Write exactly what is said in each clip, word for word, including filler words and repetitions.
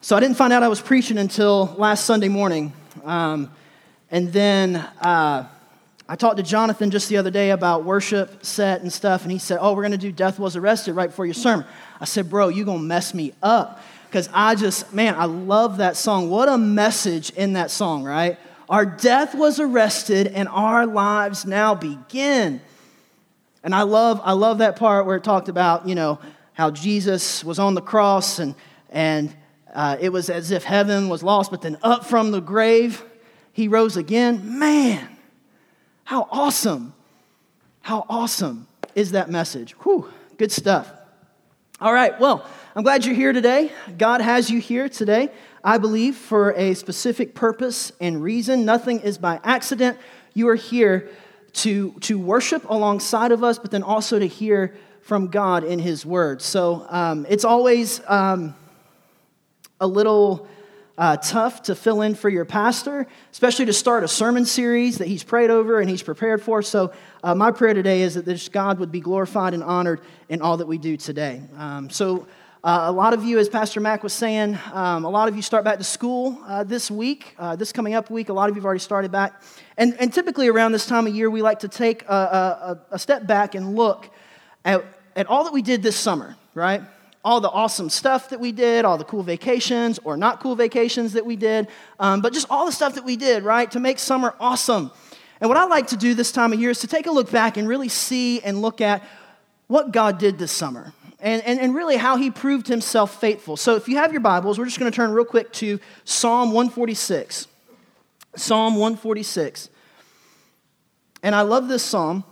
So I didn't find out I was preaching until last Sunday morning. Um, and then uh, I talked to Jonathan just the other day about worship set and stuff, and he said, oh, we're going to do Death Was Arrested right before your sermon. I said, bro, you're going to mess me up. Because I just, man, I love that song. What a message in that song, right? Our death was arrested and our lives now begin. And I love, I love that part where it talked about, you know, how Jesus was on the cross and, and uh, it was as if heaven was lost, but then up from the grave, he rose again. Man, how awesome. How awesome is that message? Whew, good stuff. All right, well, I'm glad you're here today. God has you here today, I believe, for a specific purpose and reason. Nothing is by accident. You are here to, to worship alongside of us, but then also to hear from God in His Word. So um, it's always um, a little uh, tough to fill in for your pastor, especially to start a sermon series that he's prayed over and he's prepared for. So uh, my prayer today is that this God would be glorified and honored in all that we do today. Um, so uh, a lot of you, as Pastor Mac was saying, um, a lot of you start back to school uh, this week, uh, this coming up week. A lot of you have already started back. And, and typically around this time of year, we like to take a, a, a step back and look at, at all that we did this summer, right? All the awesome stuff that we did, all the cool vacations or not cool vacations that we did, um, but just all the stuff that we did, right, to make summer awesome. And what I like to do this time of year is to take a look back and really see and look at what God did this summer and, and, and really how He proved Himself faithful. So if you have your Bibles, we're just going to turn real quick to Psalm one forty-six. Psalm one forty-six. And I love this psalm.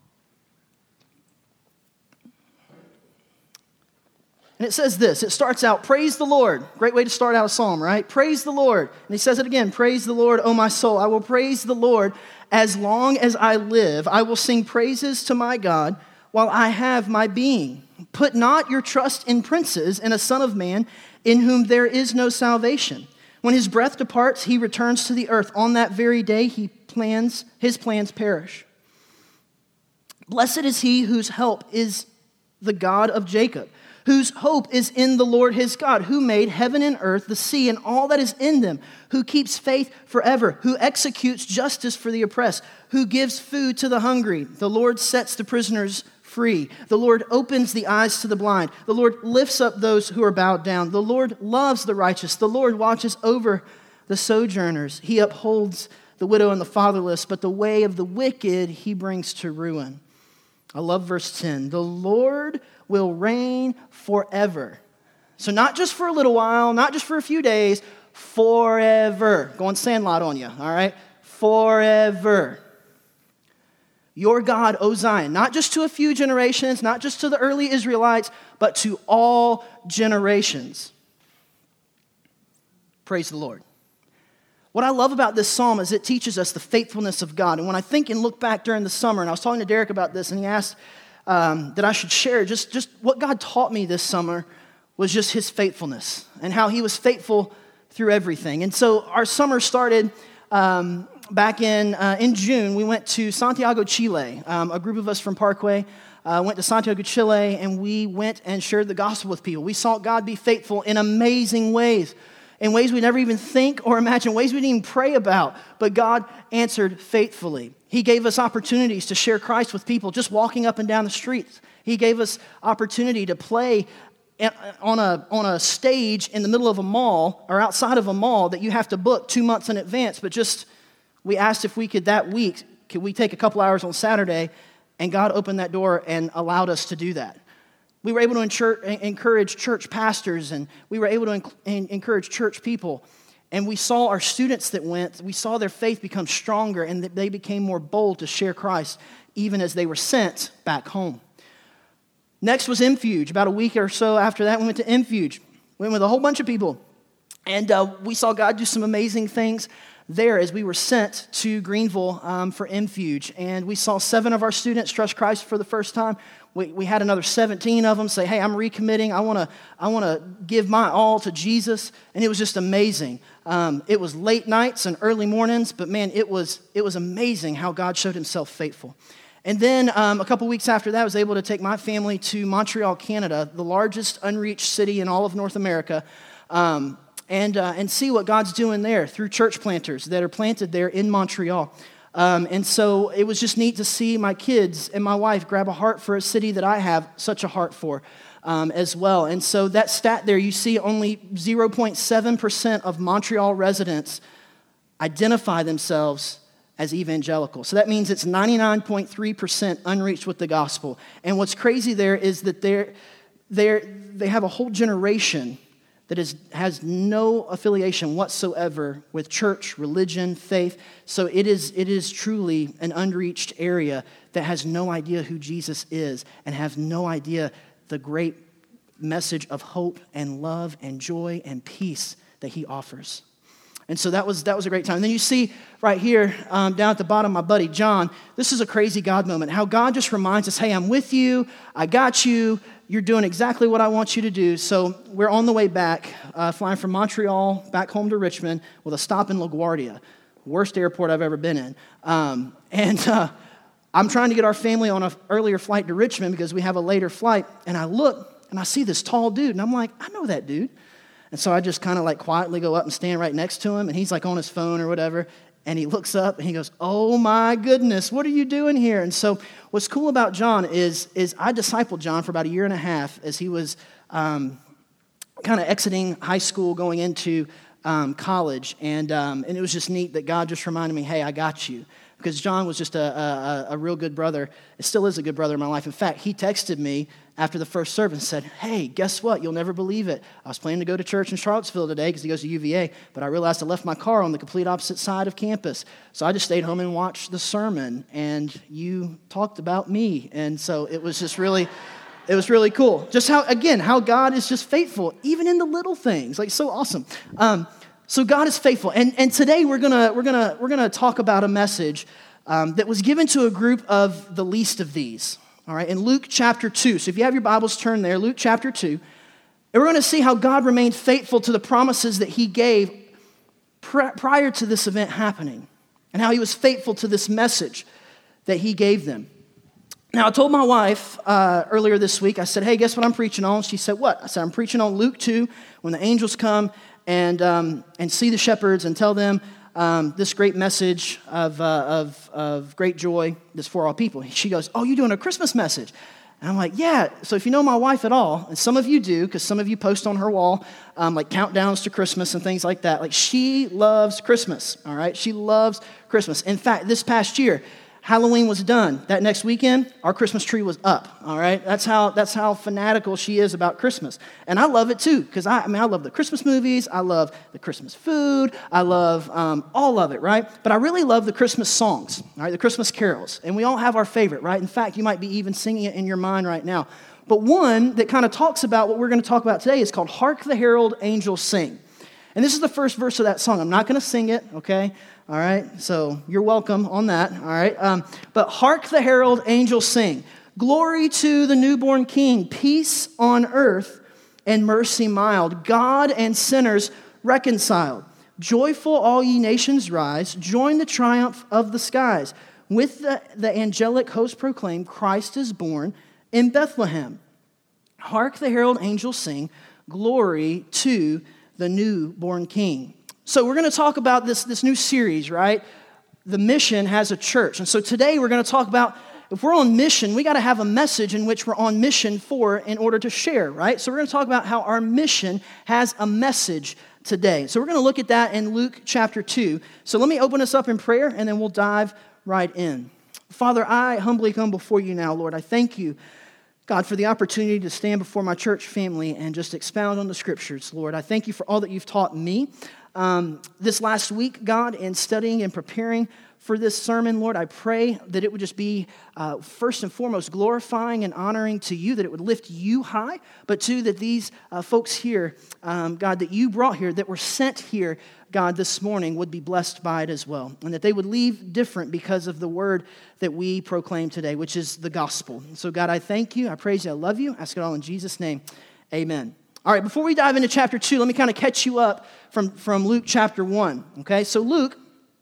And it says this, it starts out, praise the Lord. Great way to start out a psalm, right? Praise the Lord. And he says it again, praise the Lord, O my soul. I will praise the Lord as long as I live. I will sing praises to my God while I have my being. Put not your trust in princes and a son of man in whom there is no salvation. When his breath departs, he returns to the earth. On that very day, he plans, his plans perish. Blessed is he whose help is the God of Jacob, whose hope is in the Lord his God, who made heaven and earth, the sea, and all that is in them, who keeps faith forever, who executes justice for the oppressed, who gives food to the hungry. The Lord sets the prisoners free. The Lord opens the eyes to the blind. The Lord lifts up those who are bowed down. The Lord loves the righteous. The Lord watches over the sojourners. He upholds the widow and the fatherless, but the way of the wicked he brings to ruin. I love verse ten. The Lord will reign forever. So not just for a little while, not just for a few days, forever. Going Sandlot on you, all right? Forever. Your God, O Zion, not just to a few generations, not just to the early Israelites, but to all generations. Praise the Lord. What I love about this psalm is it teaches us the faithfulness of God. And when I think and look back during the summer, and I was talking to Derek about this, and he asked um, that I should share just, just what God taught me this summer was just His faithfulness and how He was faithful through everything. And so our summer started um, back in uh, in June. We went to Santiago, Chile. Um, a group of us from Parkway uh, went to Santiago, Chile, and we went and shared the gospel with people. We saw God be faithful in amazing ways. In ways we never even think or imagine, ways we didn't even pray about, but God answered faithfully. He gave us opportunities to share Christ with people just walking up and down the streets. He gave us opportunity to play on a, on a stage in the middle of a mall or outside of a mall that you have to book two months in advance, but just we asked if we could that week, could we take a couple hours on Saturday, and God opened that door and allowed us to do that. We were able to encourage church pastors, and we were able to encourage church people. And we saw our students that went, we saw their faith become stronger, and that they became more bold to share Christ, even as they were sent back home. Next was Infuge. About a week or so after that, we went to Infuge. We went with a whole bunch of people. And uh, we saw God do some amazing things there as we were sent to Greenville um, for Infuge. And we saw seven of our students trust Christ for the first time. We, we had another seventeen of them say, hey, I'm recommitting. I want to I want to give my all to Jesus. And it was just amazing. Um, it was late nights and early mornings, but man, it was it was amazing how God showed Himself faithful. And then um, a couple weeks after that, I was able to take my family to Montreal, Canada, the largest unreached city in all of North America. Um, and uh, and see what God's doing there through church planters that are planted there in Montreal. Um, and so it was just neat to see my kids and my wife grab a heart for a city that I have such a heart for um, as well. And so that stat there, you see only zero point seven percent of Montreal residents identify themselves as evangelical. So that means it's ninety-nine point three percent unreached with the gospel. And what's crazy there is that they're, they're, they have a whole generation that is, has no affiliation whatsoever with church, religion, faith. So it is, it is truly an unreached area that has no idea who Jesus is and has no idea the great message of hope and love and joy and peace that he offers. And so that was that was a great time. And then you see right here um, down at the bottom, my buddy John, this is a crazy God moment. How God just reminds us, hey, I'm with you. I got you. You're doing exactly what I want you to do. So we're on the way back, uh, flying from Montreal back home to Richmond with a stop in LaGuardia, worst airport I've ever been in. Um, and uh, I'm trying to get our family on an earlier flight to Richmond because we have a later flight. And I look and I see this tall dude, and I'm like, I know that dude. And so I just kind of like quietly go up and stand right next to him, and he's like on his phone or whatever, and he looks up and he goes, oh my goodness, what are you doing here? And so what's cool about John is, is I discipled John for about a year and a half as he was um, kind of exiting high school, going into um, college, and um, and it was just neat that God just reminded me, hey, I got you. Because John was just a, a, a real good brother. It still is a good brother in my life. In fact, he texted me after the first service and said, hey, guess what? You'll never believe it. I was planning to go to church in Charlottesville today because he goes to U V A, but I realized I left my car on the complete opposite side of campus. So I just stayed home and watched the sermon, and you talked about me. And so it was just really, it was really cool. Just how, again, how God is just faithful, even in the little things. Like, so awesome. Um, So God is faithful, and, and today we're gonna we're gonna we're gonna talk about a message um, that was given to a group of the least of these. All right, in Luke chapter two. So if you have your Bibles, turn there. Luke chapter two, and we're going to see how God remained faithful to the promises that He gave pr- prior to this event happening, and how He was faithful to this message that He gave them. Now, I told my wife uh, earlier this week. I said, "Hey, guess what I'm preaching on?" She said, "What?" I said, "I'm preaching on Luke two, when the angels come and um, and see the shepherds and tell them um, this great message of, uh, of of great joy that's for all people." She goes, "Oh, you're doing a Christmas message?" And I'm like, "Yeah." So if you know my wife at all, and some of you do, because some of you post on her wall um, like countdowns to Christmas and things like that. Like, she loves Christmas. All right, she loves Christmas. In fact, this past year, Halloween was done. That next weekend, our Christmas tree was up, all right? That's how that's how fanatical she is about Christmas. And I love it too, because I, I mean, I love the Christmas movies. I love the Christmas food. I love um, all of it, right? But I really love the Christmas songs, all right, the Christmas carols. And we all have our favorite, right? In fact, you might be even singing it in your mind right now. But one that kind of talks about what we're going to talk about today is called Hark the Herald Angels Sing. And this is the first verse of that song. I'm not going to sing it, okay? All right, so you're welcome on that, all right? Um, but hark the herald angels sing, glory to the newborn King, peace on earth and mercy mild, God and sinners reconciled. Joyful all ye nations rise, join the triumph of the skies. With the, the angelic host proclaim, Christ is born in Bethlehem. Hark the herald angels sing, glory to the newborn King. So we're going to talk about this, this new series, right? The Mission Has a Church. And so today we're going to talk about, if we're on mission, we got to have a message in which we're on mission for in order to share, right? So we're going to talk about how our mission has a message today. So we're going to look at that in Luke chapter two. So let me open us up in prayer, and then we'll dive right in. Father, I humbly come before you now, Lord. I thank you, God, for the opportunity to stand before my church family and just expound on the scriptures, Lord. I thank you for all that you've taught me. Um, this last week, God, in studying and preparing for this sermon, Lord, I pray that it would just be uh, first and foremost glorifying and honoring to you, that it would lift you high, but too that these uh, folks here, um, God, that you brought here, that were sent here, God, this morning would be blessed by it as well, and that they would leave different because of the word that we proclaim today, which is the gospel. So, God, I thank you, I praise you, I love you. I ask it all in Jesus' name, amen. All right, before we dive into chapter two, let me kind of catch you up from, from Luke chapter one, okay? So Luke,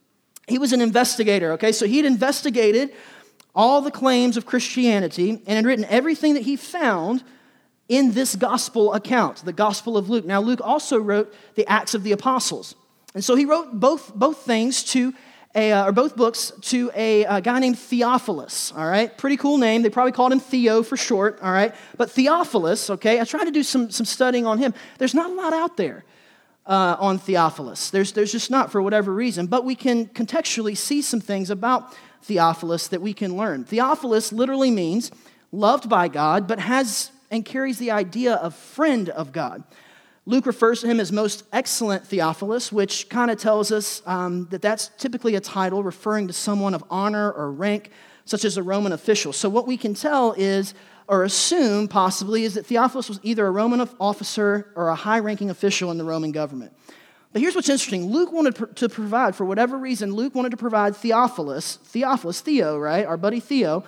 he was an investigator, okay? So he'd investigated all the claims of Christianity and had written everything that he found in this gospel account, the Gospel of Luke. Now, Luke also wrote the Acts of the Apostles. And so he wrote both, both things to a, uh, or both books to a, a guy named Theophilus, all right? Pretty cool name. They probably called him Theo for short, all right? But Theophilus, okay, I tried to do some, some studying on him. There's not a lot out there uh, on Theophilus. There's, there's just not for whatever reason. But we can contextually see some things about Theophilus that we can learn. Theophilus literally means loved by God, but has and carries the idea of friend of God. Luke refers to him as most excellent Theophilus, which kind of tells us um, that that's typically a title referring to someone of honor or rank, such as a Roman official. So what we can tell is, or assume possibly, is that Theophilus was either a Roman officer or a high-ranking official in the Roman government. But here's what's interesting. Luke wanted to provide, for whatever reason, Luke wanted to provide Theophilus, Theophilus, Theo, right, our buddy Theo,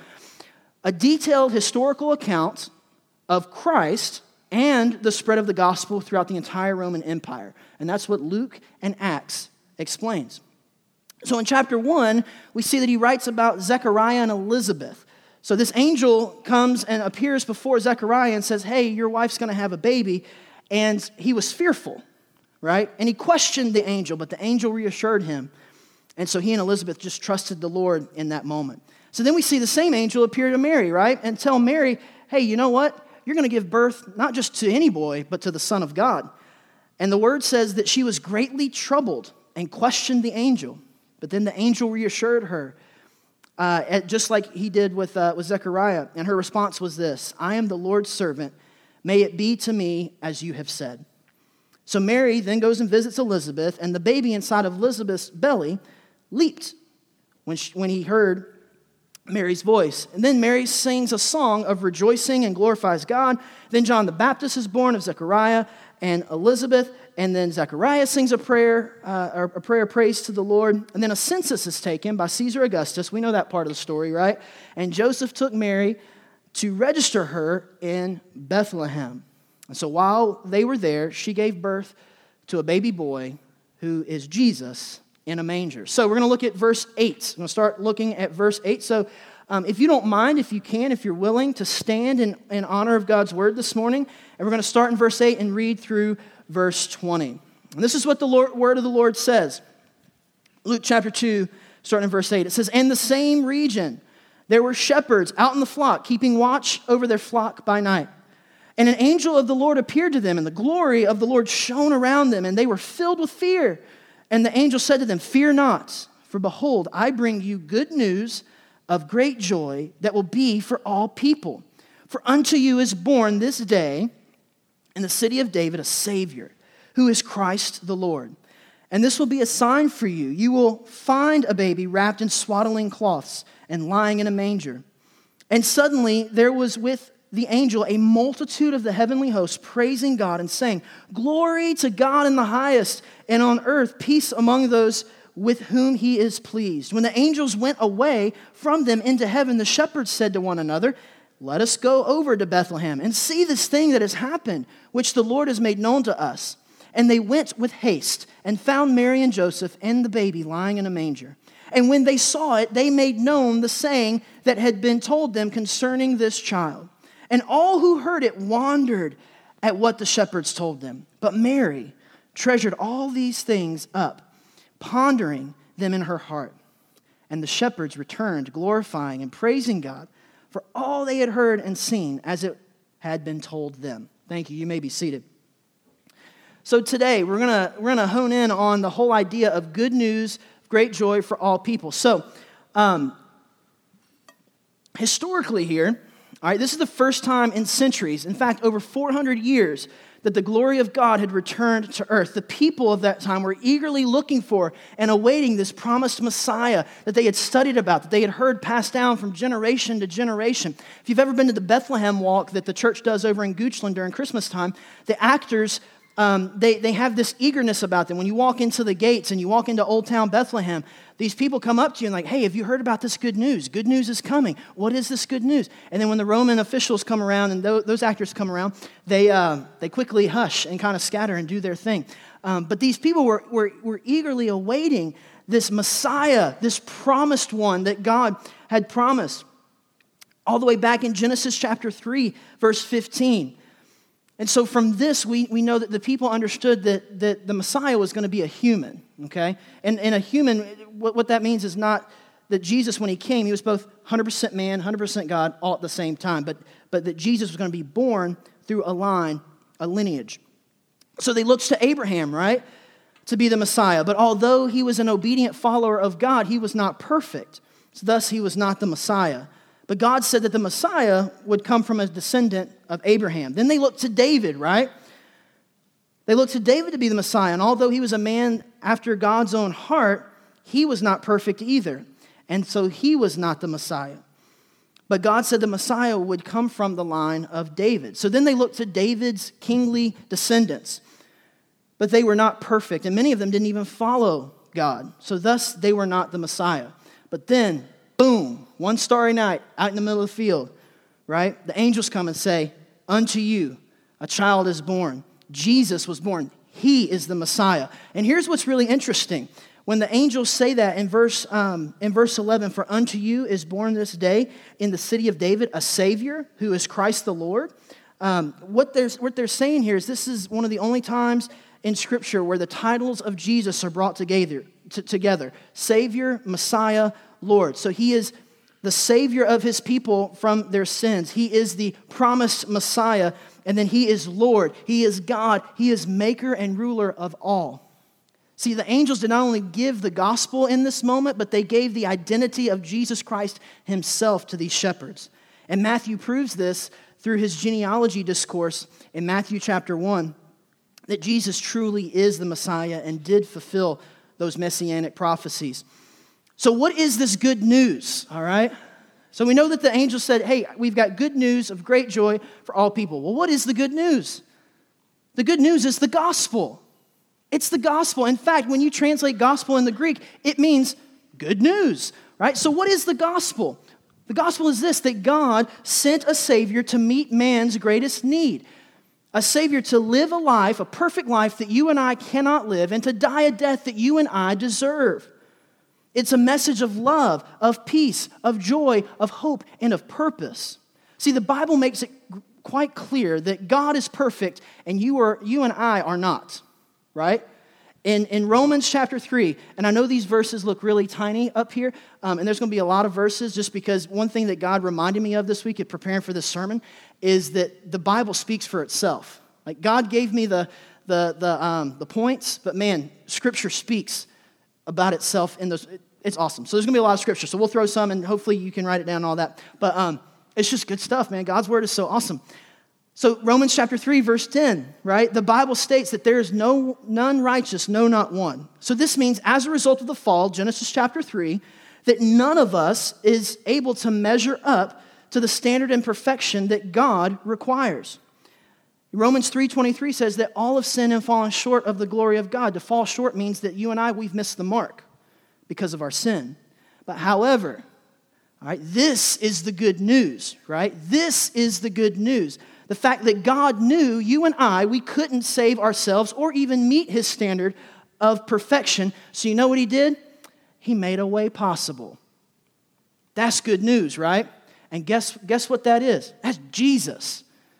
a detailed historical account of Christ and the spread of the gospel throughout the entire Roman Empire. And that's what Luke and Acts explains. So in chapter one, we see that he writes about Zechariah and Elizabeth. So this angel comes and appears before Zechariah and says, hey, your wife's going to have a baby. And he was fearful, right? And he questioned the angel, but the angel reassured him. And so he and Elizabeth just trusted the Lord in that moment. So then we see the same angel appear to Mary, right? And tell Mary, hey, you know what? You're going to give birth not just to any boy, but to the Son of God. And the word says that she was greatly troubled and questioned the angel. But then the angel reassured her, uh, just like he did with, uh, with Zechariah. And her response was this: I am the Lord's servant. May it be to me as you have said. So Mary then goes and visits Elizabeth, and the baby inside of Elizabeth's belly leaped when, she, when he heard Mary's voice. And then Mary sings a song of rejoicing and glorifies God. Then John the Baptist is born of Zechariah and Elizabeth. And then Zechariah sings a prayer, uh, or a prayer of praise to the Lord. And then a census is taken by Caesar Augustus. We know that part of the story, right? And Joseph took Mary to register her in Bethlehem. And so while they were there, she gave birth to a baby boy who is Jesus in a manger. So we're going to look at verse eight. We're going to start looking at verse eight. So um, if you don't mind, if you can, if you're willing to stand in, in honor of God's word this morning, and we're going to start in verse eight and read through verse twenty. And this is what the Lord, word of the Lord says. Luke chapter two, starting in verse eight. It says, in the same region there were shepherds out in the flock, keeping watch over their flock by night. And an angel of the Lord appeared to them, and the glory of the Lord shone around them, and they were filled with fear. And the angel said to them, fear not, for behold, I bring you good news of great joy that will be for all people. For unto you is born this day in the city of David a Savior, who is Christ the Lord. And this will be a sign for you. You will find a baby wrapped in swaddling cloths and lying in a manger. And suddenly there was with the angel a multitude of the heavenly hosts praising God and saying, glory to God in the highest, and on earth peace among those with whom he is pleased. When the angels went away from them into heaven, the shepherds said to one another, let us go over to Bethlehem and see this thing that has happened, which the Lord has made known to us. And they went with haste and found Mary and Joseph and the baby lying in a manger. And when they saw it, they made known the saying that had been told them concerning this child. And all who heard it wondered at what the shepherds told them. But Mary treasured all these things up, pondering them in her heart. And the shepherds returned, glorifying and praising God for all they had heard and seen as it had been told them. Thank you. You may be seated. So today we're gonna we're gonna hone in on the whole idea of good news, great joy for all people. So, um, historically here. All right, this is the first time in centuries, in fact, over four hundred years, that the glory of God had returned to earth. The people of that time were eagerly looking for and awaiting this promised Messiah that they had studied about, that they had heard passed down from generation to generation. If you've ever been to the Bethlehem walk that the church does over in Goochland during Christmas time, the actors, um, they, they have this eagerness about them. When you walk into the gates and you walk into Old Town Bethlehem, these people come up to you and like, hey, have you heard about this good news? Good news is coming. What is this good news? And then when the Roman officials come around and those, those actors come around, they uh, they quickly hush and kind of scatter and do their thing. Um, but these people were, were, were eagerly awaiting this Messiah, this promised one that God had promised. All the way back in Genesis chapter three, verse fifteen. And so from this, we, we know that the people understood that, that the Messiah was going to be a human, okay? And, and a human, what, what that means is not that Jesus, when he came, he was both one hundred percent man, one hundred percent God, all at the same time, but, but that Jesus was going to be born through a line, a lineage. So they looked to Abraham, right, to be the Messiah. But although he was an obedient follower of God, he was not perfect. So thus, he was not the Messiah. But God said that the Messiah would come from a descendant of Abraham. Then they looked to David, right? They looked to David to be the Messiah. And although he was a man after God's own heart, he was not perfect either. And so he was not the Messiah. But God said the Messiah would come from the line of David. So then they looked to David's kingly descendants. But they were not perfect. And many of them didn't even follow God. So thus they were not the Messiah. But then, boom, one starry night out in the middle of the field, right? The angels come and say, unto you a child is born. Jesus was born. He is the Messiah. And here's what's really interesting. When the angels say that in verse um, in verse eleven, for unto you is born this day in the city of David a Savior who is Christ the Lord. Um, what, they're, what they're saying here is this is one of the only times in Scripture where the titles of Jesus are brought together. T- together. Savior, Messiah, Lord. So he is the Savior of his people from their sins. He is the promised Messiah, and then he is Lord. He is God. He is maker and ruler of all. See, the angels did not only give the gospel in this moment, but they gave the identity of Jesus Christ himself to these shepherds. And Matthew proves this through his genealogy discourse in Matthew chapter one, that Jesus truly is the Messiah and did fulfill those messianic prophecies. So what is this good news, all right? So we know that the angel said, hey, we've got good news of great joy for all people. Well, what is the good news? The good news is the gospel. It's the gospel. In fact, when you translate gospel in the Greek, it means good news, right? So what is the gospel? The gospel is this, that God sent a Savior to meet man's greatest need. A Savior to live a life, a perfect life that you and I cannot live, and to die a death that you and I deserve. It's a message of love, of peace, of joy, of hope, and of purpose. See, the Bible makes it quite clear that God is perfect and you are, you and I are not, right? In, in Romans chapter three, and I know these verses look really tiny up here, um, and there's going to be a lot of verses just because one thing that God reminded me of this week in preparing for this sermon is that the Bible speaks for itself. Like God gave me the, the, the, um, the points, but man, Scripture speaks about itself in those. It's awesome. So there's going to be a lot of Scripture, so we'll throw some, and hopefully you can write it down and all that. But um, it's just good stuff, man. God's Word is so awesome. So Romans chapter three, verse ten, right? The Bible states that there is no none righteous, no, not one. So this means as a result of the fall, Genesis chapter three, that none of us is able to measure up to the standard and perfection that God requires. Romans three twenty-three says that all have sinned and fallen short of the glory of God. To fall short means that you and I, we've missed the mark because of our sin. But however, all right, this is the good news, right? This is the good news. The fact that God knew you and I, we couldn't save ourselves or even meet his standard of perfection. So you know what he did? He made a way possible. That's good news, right? And guess, guess what that is? That's Jesus.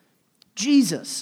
Jesus.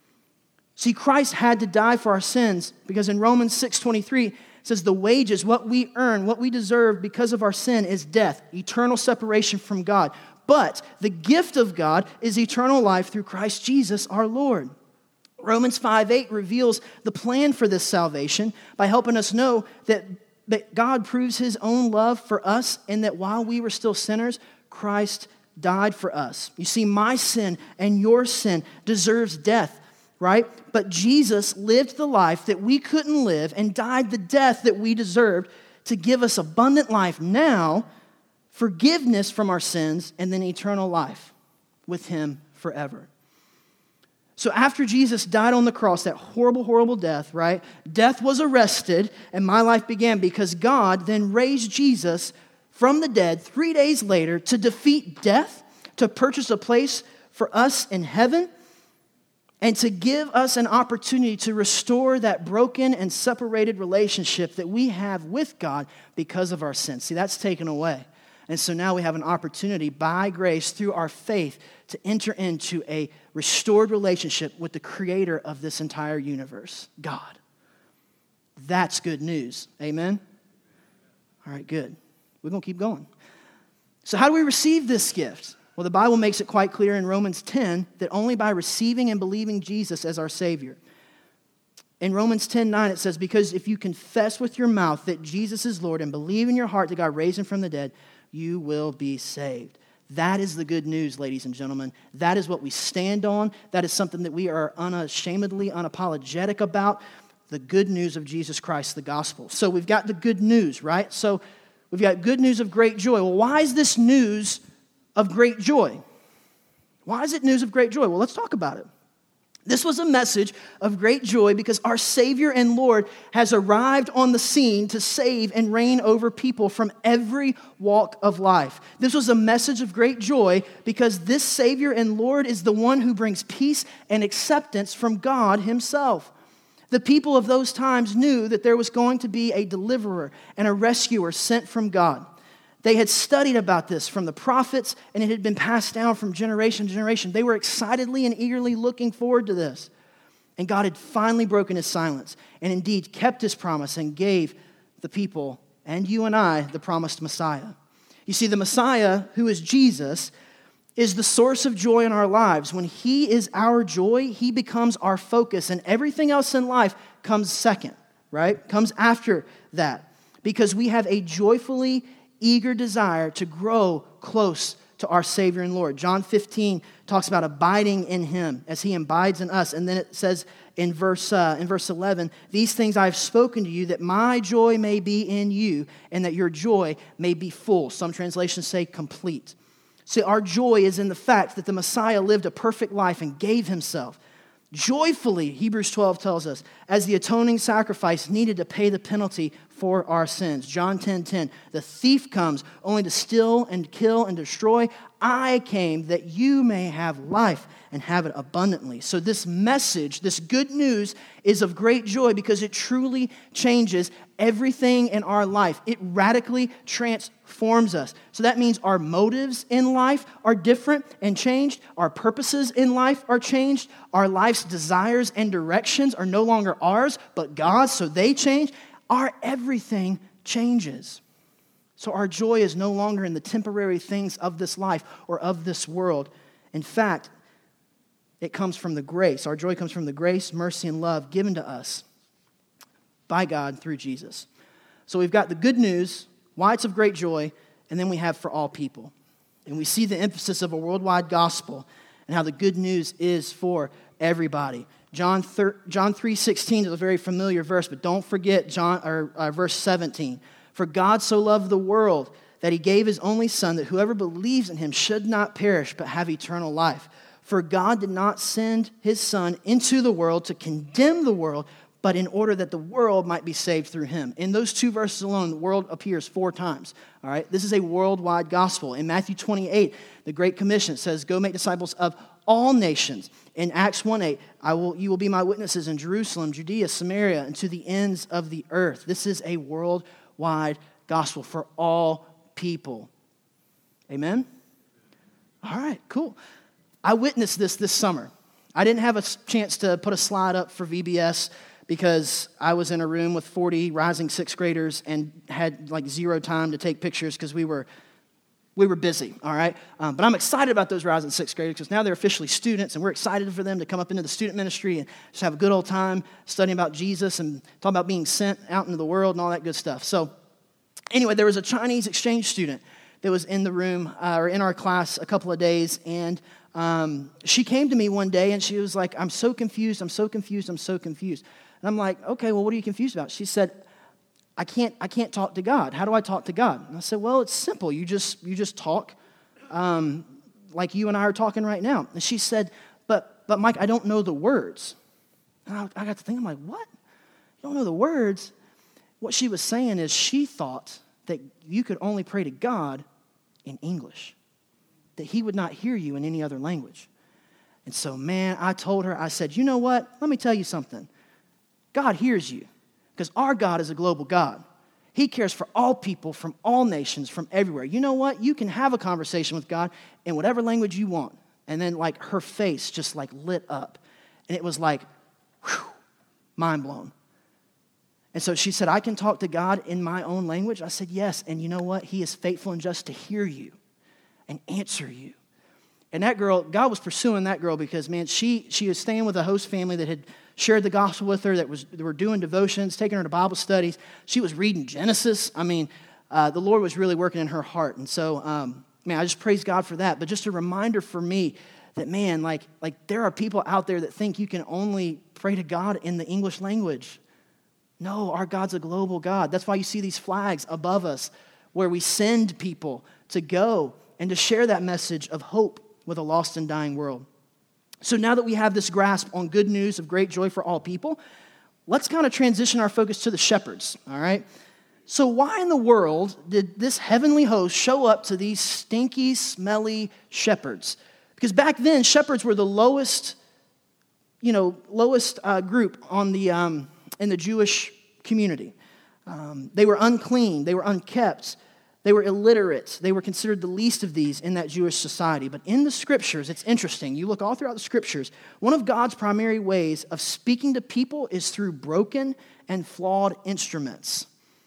See, Christ had to die for our sins because in Romans six twenty-three, it says the wages, what we earn, what we deserve because of our sin is death, eternal separation from God. But the gift of God is eternal life through Christ Jesus our Lord. Romans five eight reveals the plan for this salvation by helping us know that, that God proves his own love for us and that while we were still sinners, Christ died for us. You see, my sin and your sin deserves death, right? But Jesus lived the life that we couldn't live and died the death that we deserved to give us abundant life now, forgiveness from our sins, and then eternal life with him forever. So after Jesus died on the cross, that horrible, horrible death, right? Death was arrested and my life began because God then raised Jesus from the dead three days later to defeat death, to purchase a place for us in heaven, and to give us an opportunity to restore that broken and separated relationship that we have with God because of our sins. See, that's taken away. And so now we have an opportunity by grace through our faith to enter into a restored relationship with the creator of this entire universe, God. That's good news. Amen? All right, good. We're going to keep going. So how do we receive this gift? Well, the Bible makes it quite clear in Romans ten that only by receiving and believing Jesus as our Savior. In Romans ten nine, it says, because if you confess with your mouth that Jesus is Lord and believe in your heart that God raised him from the dead, you will be saved. That is the good news, ladies and gentlemen. That is what we stand on. That is something that we are unashamedly, unapologetic about. The good news of Jesus Christ, the gospel. So we've got the good news, right? So we've got good news of great joy. Well, why is this news of great joy? Why is it news of great joy? Well, let's talk about it. This was a message of great joy because our Savior and Lord has arrived on the scene to save and reign over people from every walk of life. This was a message of great joy because this Savior and Lord is the one who brings peace and acceptance from God himself. The people of those times knew that there was going to be a deliverer and a rescuer sent from God. They had studied about this from the prophets, and it had been passed down from generation to generation. They were excitedly and eagerly looking forward to this. And God had finally broken his silence and indeed kept his promise and gave the people and you and I the promised Messiah. You see, the Messiah, who is Jesus, is the source of joy in our lives. When he is our joy, he becomes our focus, and everything else in life comes second, right? Comes after that, because we have a joyfully eager desire to grow close to our Savior and Lord. John fifteen talks about abiding in him as he abides in us. And then it says in verse uh, in verse eleven, these things I have spoken to you that my joy may be in you and that your joy may be full. Some translations say complete. See, our joy is in the fact that the Messiah lived a perfect life and gave himself joyfully, Hebrews twelve tells us, as the atoning sacrifice needed to pay the penalty for our sins. John ten ten, the thief comes only to steal and kill and destroy. I came that you may have life and have it abundantly. So this message, this good news, is of great joy because it truly changes everything in our life. It radically transforms us. So that means our motives in life are different and changed. Our purposes in life are changed. Our life's desires and directions are no longer ours, but God's, so they change. Our everything changes. So our joy is no longer in the temporary things of this life or of this world. In fact, it comes from the grace. Our joy comes from the grace, mercy, and love given to us by God through Jesus. So we've got the good news, why it's of great joy, and then we have for all people. And we see the emphasis of a worldwide gospel and how the good news is for everybody. John three sixteen is a very familiar verse, but don't forget John or uh, verse seventeen. For God so loved the world that he gave his only Son, that whoever believes in him should not perish but have eternal life. For God did not send his Son into the world to condemn the world, but in order that the world might be saved through him. In those two verses alone, the world appears four times. All right, this is a worldwide gospel. In Matthew twenty-eight, the Great Commission says, "Go make disciples of all nations." In Acts one eight, I will, you will be my witnesses in Jerusalem, Judea, Samaria, and to the ends of the earth. This is a worldwide gospel for all people. Amen? All right, cool. I witnessed this this summer. I didn't have a chance to put a slide up for V B S because I was in a room with forty rising sixth graders and had like zero time to take pictures because we were we were busy, all right? Um, but I'm excited about those rising sixth graders because now they're officially students, and we're excited for them to come up into the student ministry and just have a good old time studying about Jesus and talking about being sent out into the world and all that good stuff. So anyway, there was a Chinese exchange student that was in the room uh, or in our class a couple of days, and um, she came to me one day, and she was like, I'm so confused, I'm so confused, I'm so confused. And I'm like, okay, well, what are you confused about? She said, I can't, I can't talk to God. How do I talk to God? And I said, well, it's simple. You just, you just talk um, like you and I are talking right now. And she said, but, but Mike, I don't know the words. And I, I got to think, I'm like, what? You don't know the words? What she was saying is she thought that you could only pray to God in English, that he would not hear you in any other language. And so, man, I told her, I said, you know what? Let me tell you something. God hears you because our God is a global God. He cares for all people from all nations, from everywhere. You know what? You can have a conversation with God in whatever language you want. And then like her face just like lit up. And it was like, whew, mind blown. And so she said, I can talk to God in my own language. I said, yes. And you know what? He is faithful and just to hear you and answer you. And that girl, God was pursuing that girl because, man, she she was staying with a host family that had shared the gospel with her, that was that were doing devotions, taking her to Bible studies. She was reading Genesis. I mean, uh, the Lord was really working in her heart. And so, um, man, I just praise God for that. But just a reminder for me that, man, like, like there are people out there that think you can only pray to God in the English language. No, our God's a global God. That's why you see these flags above us where we send people to go and to share that message of hope with a lost and dying world. So now that we have this grasp on good news of great joy for all people, let's kind of transition our focus to the shepherds, all right? So why in the world did this heavenly host show up to these stinky, smelly shepherds? Because back then, shepherds were the lowest, you know, lowest uh, group on the um, in the Jewish community. Um, they were unclean. They were unkept. They were illiterate. They were considered the least of these in that Jewish society. But in the scriptures, it's interesting. You look all throughout the scriptures, one of God's primary ways of speaking to people is through broken and flawed instruments.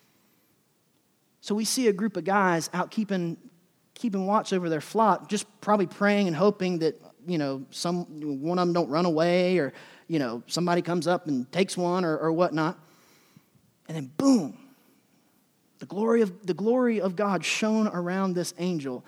So we see a group of guys out keeping, keeping watch over their flock, just probably praying and hoping that, you know, some one of them don't run away or, you know, somebody comes up and takes one or, or whatnot. And then boom. The glory of the glory of God shone around this angel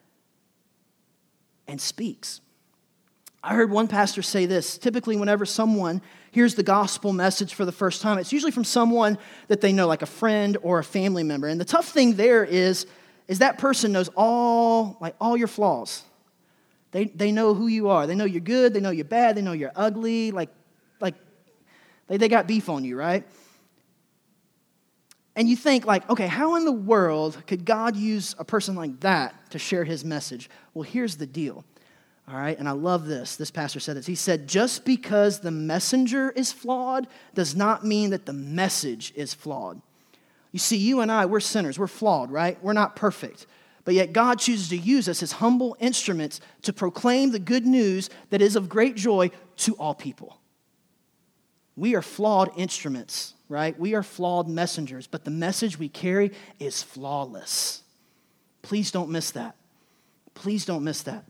and speaks. I heard one pastor say this, typically whenever someone hears the gospel message for the first time, it's usually from someone that they know, like a friend or a family member. And the tough thing there is, is that person knows all, like all your flaws. They they know who you are. They know you're good, they know you're bad, they know you're ugly, like, like they, they got beef on you, right? And you think like, okay, how in the world could God use a person like that to share his message? Well, here's the deal, all right? And I love this. This pastor said this. He said, just because the messenger is flawed does not mean that the message is flawed. You see, you and I, we're sinners. We're flawed, right? We're not perfect. But yet God chooses to use us as humble instruments to proclaim the good news that is of great joy to all people. We are flawed instruments, right? We are flawed messengers, but the message we carry is flawless. Please don't miss that. Please don't miss that.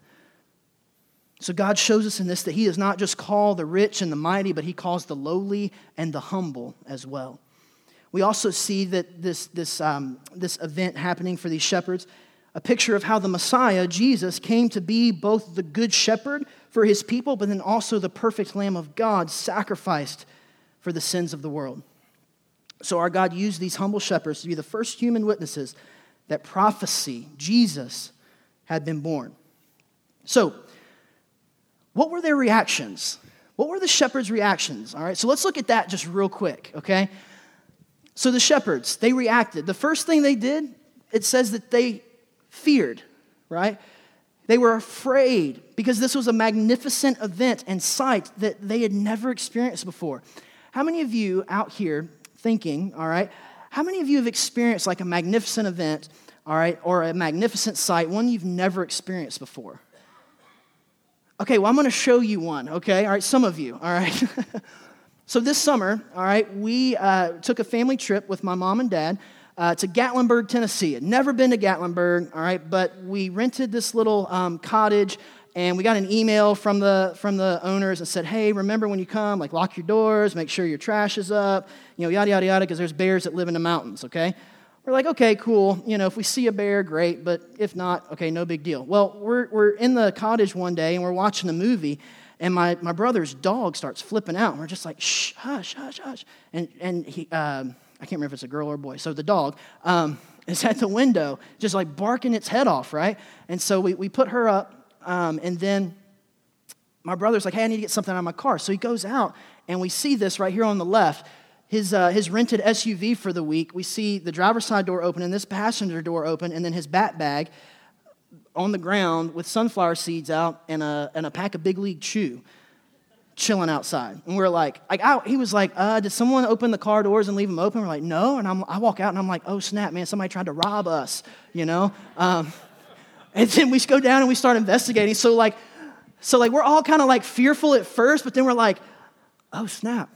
So God shows us in this that he does not just call the rich and the mighty, but he calls the lowly and the humble as well. We also see that this, this, um, this event happening for these shepherds, a picture of how the Messiah, Jesus, came to be both the good shepherd for his people, but then also the perfect Lamb of God sacrificed for the sins of the world. So our God used these humble shepherds to be the first human witnesses that prophecy, Jesus, had been born. So, what were their reactions? What were the shepherds' reactions? All right, so let's look at that just real quick, okay? So the shepherds, they reacted. The first thing they did, it says that they feared, right? They were afraid because this was a magnificent event and sight that they had never experienced before. How many of you out here thinking, all right, how many of you have experienced like a magnificent event, all right, or a magnificent sight, one you've never experienced before? Okay, well, I'm going to show you one, okay? All right, some of you, all right? So this summer, all right, we uh, took a family trip with my mom and dad uh, to Gatlinburg, Tennessee. I'd never been to Gatlinburg, all right, but we rented this little um, cottage. And we got an email from the from the owners that said, hey, remember when you come, like lock your doors, make sure your trash is up, you know, yada, yada, yada, because there's bears that live in the mountains, okay? We're like, okay, cool. You know, if we see a bear, great, but if not, okay, no big deal. Well, we're we're in the cottage one day, and we're watching a movie, and my, my brother's dog starts flipping out. And we're just like, shh, hush, hush, hush. And, and he, um, I can't remember if it's a girl or a boy. So the dog um, is at the window, just like barking its head off, right? And so we, we put her up. Um, and then my brother's like, hey, I need to get something out of my car. So he goes out, and we see this right here on the left. His uh, his rented S U V for the week. We see the driver's side door open and this passenger door open, and then his bat bag on the ground with sunflower seeds out and a, and a pack of Big League Chew. chilling outside. And we're like, like I, he was like, uh, did someone open the car doors and leave them open? We're like, no. And I'm, I walk out and I'm like, oh, snap, man, somebody tried to rob us, you know? Um, and then we go down and we start investigating. So like, so like we're all kind of like fearful at first, but then we're like, oh, snap.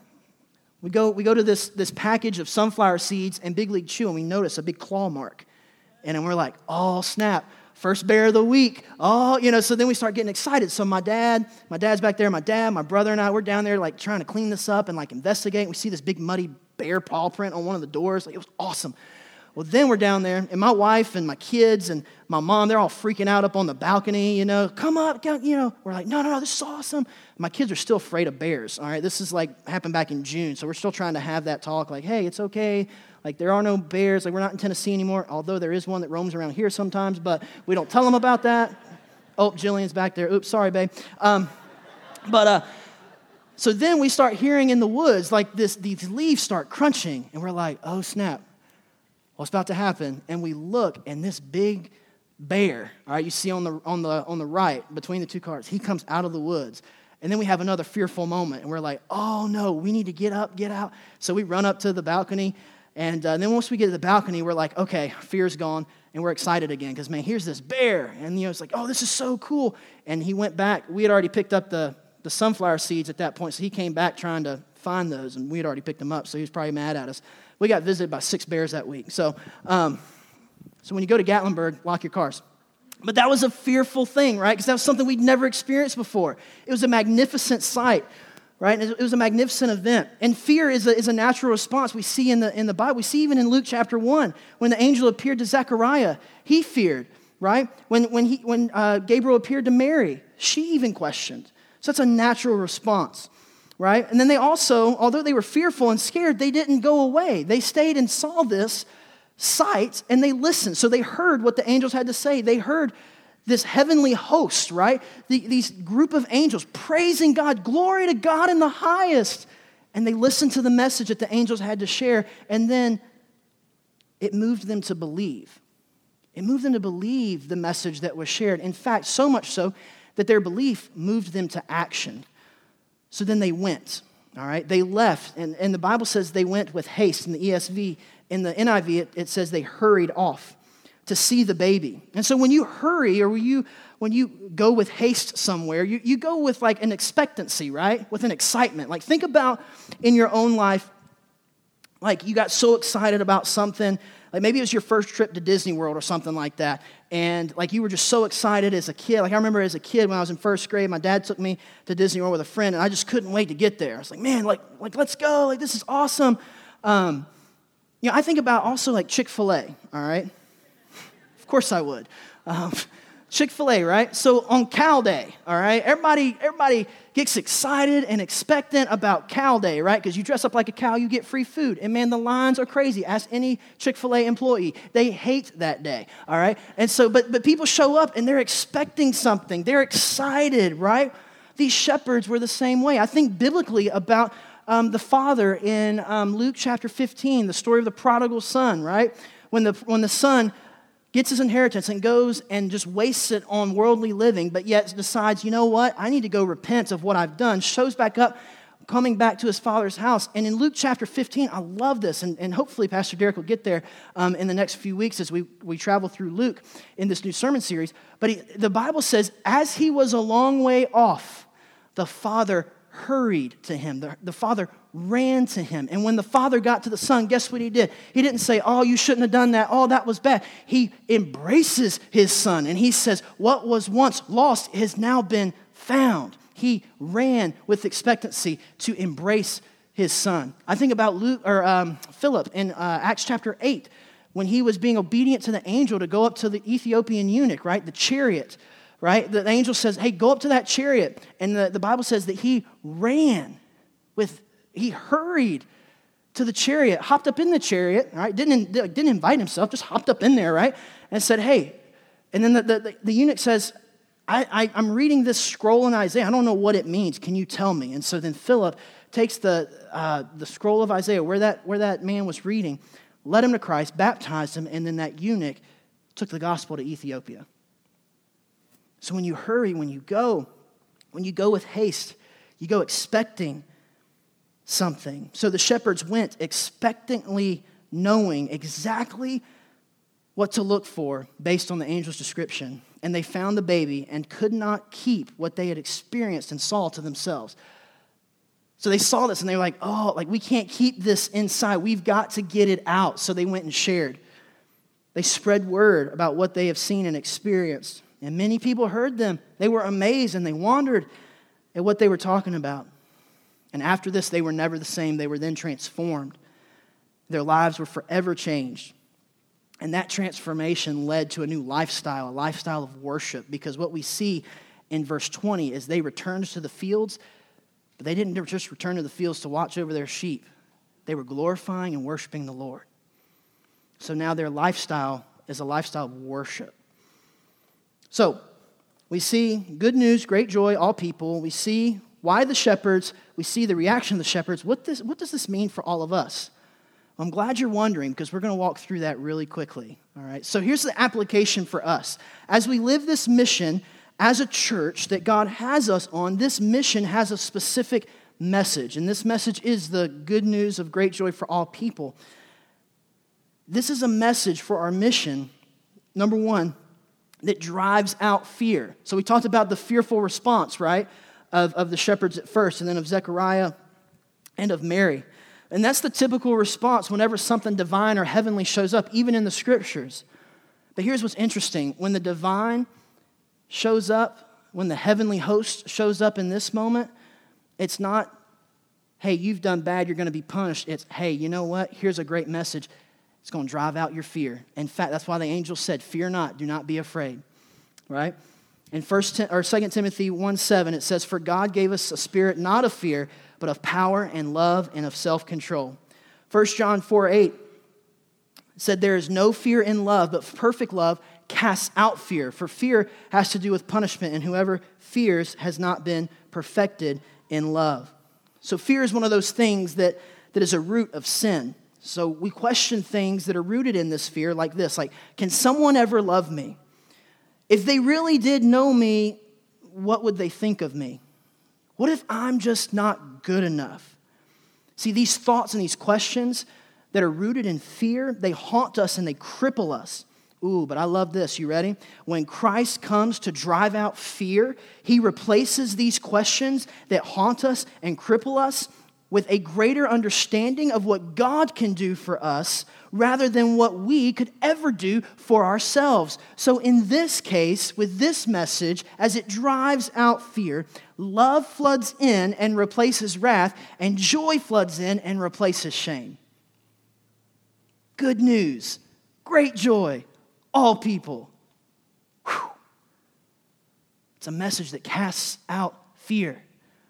We go, we go to this, this package of sunflower seeds and Big League Chew, and we notice a big claw mark. And then we're like, oh, snap. First bear of the week. Oh, you know, so then we start getting excited. So my dad, my dad's back there, my dad, my brother and I, we're down there like trying to clean this up and like investigate. We see this big muddy bear paw print on one of the doors. Like, it was awesome. Well, then we're down there, and my wife and my kids and my mom, they're all freaking out up on the balcony, you know, come up, you know. We're like, no, no, no, this is awesome. My kids are still afraid of bears, all right? This is like happened back in June, so we're still trying to have that talk like, hey, it's okay. Like, there are no bears. Like, we're not in Tennessee anymore, although there is one that roams around here sometimes, but we don't tell them about that. Oh, Jillian's back there. Oops, sorry, babe. Um, but uh, so then we start hearing in the woods, like, this, these leaves start crunching, and we're like, oh, snap. What's about to happen? And we look, and this big bear, all right, you see on the on the on the right between the two cars, he comes out of the woods. And then we have another fearful moment, and we're like, oh, no, we need to get up, get out. So we run up to the balcony, and uh, then once we get to the balcony, we're like, okay, fear's gone, and we're excited again because, man, here's this bear. And, you know, it's like, oh, this is so cool. And he went back. We had already picked up the, the sunflower seeds at that point, so he came back trying to find those, and we had already picked them up, so he was probably mad at us. We got visited by six bears that week. So, um, so when you go to Gatlinburg, lock your cars. But that was a fearful thing, right? Because that was something we'd never experienced before. It was a magnificent sight, right? It was a magnificent event. And fear is a, is a natural response we see in the, in the Bible. We see even in Luke chapter one, when the angel appeared to Zechariah, he feared, right? When, when, he, when uh, Gabriel appeared to Mary, she even questioned. So that's a natural response. Right? And then they also, although they were fearful and scared, they didn't go away. They stayed and saw this sight, and they listened. So they heard what the angels had to say. They heard this heavenly host, right? The, these group of angels praising God, glory to God in the highest. And they listened to the message that the angels had to share, and then it moved them to believe. It moved them to believe the message that was shared. In fact, so much so that their belief moved them to action. So then they went, all right? They left, and, and the Bible says they went with haste. In the E S V, in the N I V, it, it says they hurried off to see the baby. And so when you hurry, or when you, when you go with haste somewhere, you, you go with like an expectancy, right? With an excitement. Like, think about in your own life, like you got so excited about something. Like maybe it was your first trip to Disney World or something like that. And like you were just so excited as a kid. Like I remember as a kid when I was in first grade, my dad took me to Disney World with a friend, and I just couldn't wait to get there. I was like, man, like, like let's go. Like, this is awesome. Um, you know, I think about also like Chick-fil-A, all right? Of course I would. Um, Chick-fil-A, right? So on Cow Day, all right, everybody, everybody gets excited and expectant about Cow Day, right? Because you dress up like a cow, you get free food. And man, the lines are crazy. Ask any Chick-fil-A employee. They hate that day, all right? And so, but but people show up and they're expecting something. They're excited, right? These shepherds were the same way. I think biblically about um, the father in um, Luke chapter fifteen, the story of the prodigal son, right? When the when the son gets his inheritance and goes and just wastes it on worldly living, but yet decides, you know what, I need to go repent of what I've done, shows back up, coming back to his father's house. And in Luke chapter fifteen, I love this, and, and hopefully Pastor Derek will get there um, in the next few weeks as we, we travel through Luke in this new sermon series. But he, the Bible says, as he was a long way off, the father hurried to him. The, the father ran to him. And when the father got to the son, guess what he did? He didn't say, oh, you shouldn't have done that. Oh, that was bad. He embraces his son, and he says, what was once lost has now been found. He ran with expectancy to embrace his son. I think about Luke or um, Philip in uh, Acts chapter eight, when he was being obedient to the angel to go up to the Ethiopian eunuch, right? The chariot. Right? The angel says, hey, go up to that chariot. And the, the Bible says that he ran with, he hurried to the chariot, hopped up in the chariot, right? Didn't, didn't invite himself, just hopped up in there, right? And said, hey. And then the, the, the eunuch says, I, I, I'm reading this scroll in Isaiah. I don't know what it means. Can you tell me? And so then Philip takes the, uh, the scroll of Isaiah, where that, where that man was reading, led him to Christ, baptized him, and then that eunuch took the gospel to Ethiopia. So when you hurry, when you go, when you go with haste, You go expecting something. So the shepherds went expectantly knowing exactly what to look for based on the angel's description. And they found the baby and could not keep what they had experienced and saw to themselves. So they saw this and they were like, oh, like we can't keep this inside. We've got to get it out. So they went and shared. They spread word about what they have seen and experienced. And many people heard them. They were amazed and they wondered at what they were talking about. And after this, they were never the same. They were then transformed. Their lives were forever changed. And that transformation led to a new lifestyle, a lifestyle of worship. Because what we see in verse twenty is they returned to the fields, but they didn't just return to the fields to watch over their sheep. They were glorifying and worshiping the Lord. So now their lifestyle is a lifestyle of worship. So we see good news, great joy, all people. We see why the shepherds. We see the reaction of the shepherds. What, this, what does this mean for all of us? I'm glad you're wondering because we're going to walk through that really quickly. All right. So here's the application for us. As we live this mission as a church that God has us on, this mission has a specific message. And this message is the good news of great joy for all people. This is a message for our mission, number one, that drives out fear. So we talked about the fearful response, right, of, of the shepherds at first, and then of Zechariah and of Mary. And that's the typical response whenever something divine or heavenly shows up, even in the scriptures. But here's what's interesting. When the divine shows up, when the heavenly host shows up in this moment, it's not, hey, you've done bad, you're going to be punished. It's, hey, you know what? Here's a great message. It's going to drive out your fear. In fact, that's why the angel said, fear not, do not be afraid. Right? In First or Second Timothy one seven, it says, for God gave us a spirit not of fear, but of power and love and of self-control. First John four eight said, there is no fear in love, but perfect love casts out fear. For fear has to do with punishment, and whoever fears has not been perfected in love. So fear is one of those things that, that is a root of sin. So we question things that are rooted in this fear like this, like, can someone ever love me? If they really did know me, what would they think of me? What if I'm just not good enough? See, these thoughts and these questions that are rooted in fear, they haunt us and they cripple us. Ooh, but I love this. You ready? When Christ comes to drive out fear, he replaces these questions that haunt us and cripple us with a greater understanding of what God can do for us rather than what we could ever do for ourselves. So in this case, with this message, as it drives out fear, love floods in and replaces wrath, and joy floods in and replaces shame. Good news, great joy, all people. Whew. It's a message that casts out fear.